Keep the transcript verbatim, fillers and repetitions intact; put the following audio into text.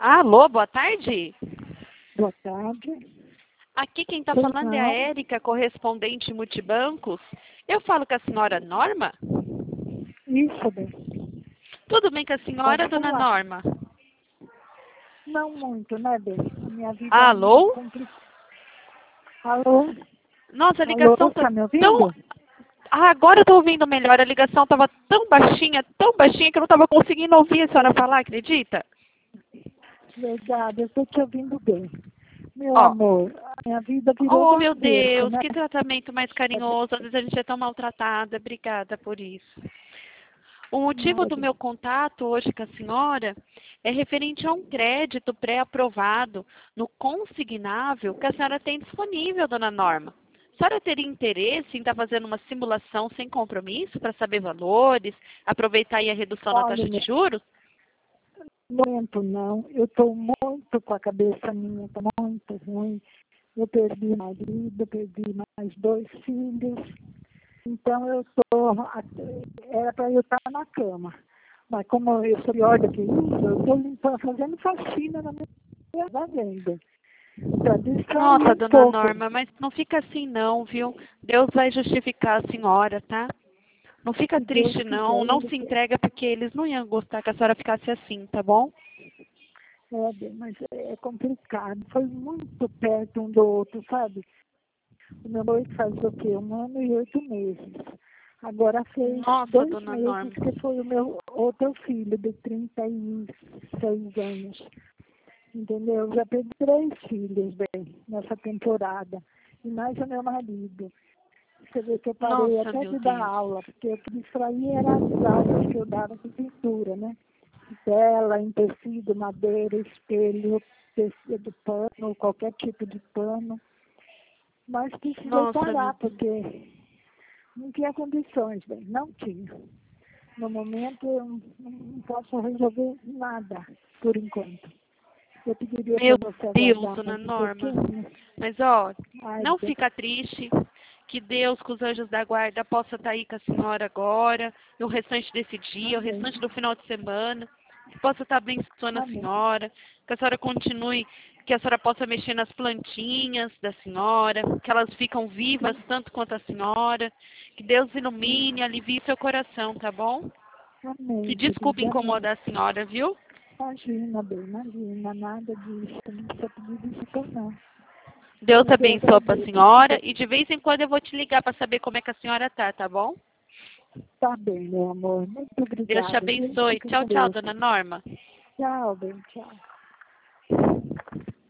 Alô, boa tarde. Boa tarde. Aqui quem está Pois falando é a não. Érica, correspondente multibancos. Eu falo com a senhora Norma? Isso, bem. Tudo bem com a senhora, Pode dona falar. Norma? Não muito, né, bem? A minha vida é muito Alô? complicada. Alô? Nossa, a Alô, ligação tá tá me tão... ouvindo? Ah, agora eu tô ouvindo melhor. A ligação estava tão baixinha, tão baixinha que eu não estava conseguindo ouvir a senhora falar, acredita? Verdade, eu estou te ouvindo bem. Meu Ó, amor, a minha vida virou oh um meu circo, Deus, né? que tratamento mais carinhoso. Às vezes a gente é tão maltratada. Obrigada por isso. O motivo Nada do bem. meu contato hoje com a senhora é referente a um crédito pré-aprovado no consignável que a senhora tem disponível, dona Norma. A senhora teria interesse em estar fazendo uma simulação sem compromisso para saber valores, aproveitar aí a redução da Olha, taxa de meu, juros? no momento não. Eu estou muito com a cabeça minha, tá muito ruim. Eu perdi marido, perdi mais dois filhos. Então eu estou, era para eu estar na cama. Mas como eu sou pior do que isso, eu estou limpando, fazendo faxina na minha fazenda. Para distrair Nossa, um dona pouco. Norma, mas não fica assim não, viu? Deus vai justificar a senhora, tá? Não fica Se Deus triste não, quiser, não ele se quer. entrega porque eles não iam gostar que a senhora ficasse assim, tá bom? É, bem, mas é complicado. Foi muito perto um do outro, sabe? O meu noivo faz o quê? Um ano e oito meses. Agora fez Nossa, dois dona meses Norma. que foi o meu outro filho, de trinta e seis anos. Entendeu? Já perdi três filhos, bem, nessa temporada. E mais o meu marido. Você vê que eu parei Nossa, até meu de dar Deus. aula, porque o que me distraía era as aulas que eu dava de pintura, né? Tela, em tecido, madeira, espelho, tecido, pano, qualquer tipo de pano. Mas precisei Nossa, meu parar, Deus. porque não tinha condições, bem, não tinha. No momento eu não, não posso resolver nada, por enquanto. Eu pediria para Meu você Deus, aguardar dona mais um Norma. pouquinho. Mas, ó, Ai, não bem, fica triste. Que Deus, com os anjos da guarda, possa estar aí com a senhora agora, e o restante desse dia, o amém, restante do final de semana. Que possa estar abençoando a amém, senhora. Que a senhora continue, que a senhora possa mexer nas plantinhas da senhora. Que elas ficam vivas tanto quanto a senhora. Que Deus ilumine, alivie seu coração, tá bom? E amém, desculpe querida, amém. incomodar a senhora, viu? Imagina, bem, imagina, nada disso, não precisa pedir desculpa, não. Deus Mas eu abençoe para a agradeço. Se senhora você e de vez em quando eu vou te ligar para saber como é que a senhora tá, tá bom? está bem, meu amor, muito Deus te obrigada, viu? abençoe. Fica Tchau, com tchau, Deus. dona Norma. Tchau, bem, tchau.